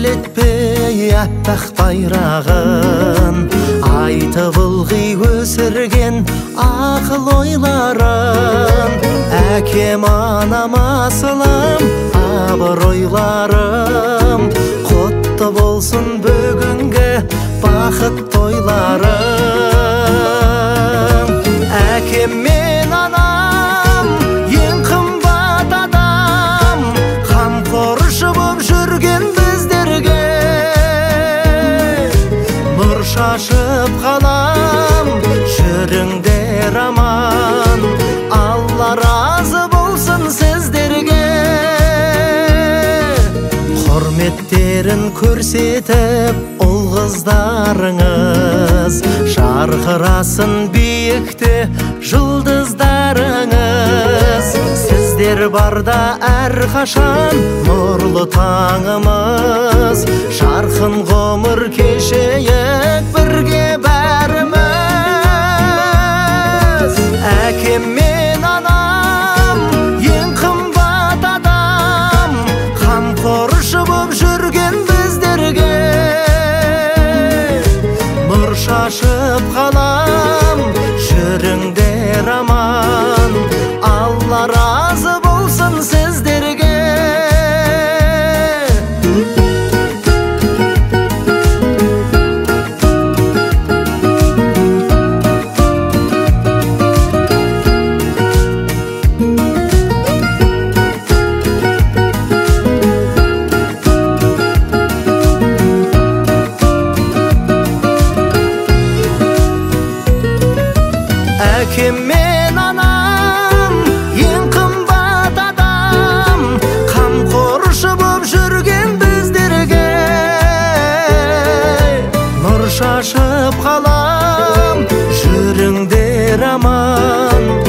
тербелетпей аппақ байрағын, айтып ылғи өсірген ақыл ойларын. Әкем анам асылым, абыройларым, құтты болсын бүгінгі бақыт тойларым. Әкем мен анам ең қымбат адам, қамқоршы боп жүрген біздерге. Нұр шашып қалам, жүріңдер аман, Алла разы болсын сіздерге. Құрметтерін көрсетіп ұл қыздарыңыз, жарқырасын биікте жұлдыздарыңыз. Сіздер барда әрқашан нұрлы таңымыз, жарқын ғұмыр кешейік бірге бәріміз. Әкем мен анам ең қымбат адам, қамқоршы боп жүрген біздерге. Нұр шашып қалам, жүріңдер аман, Алла разы болсын сіздерге. Әкем мен анам ең қымбат адам, қамқоршы боп жүрген біздерге. Нұр шашып қалам, жүріңдер аман,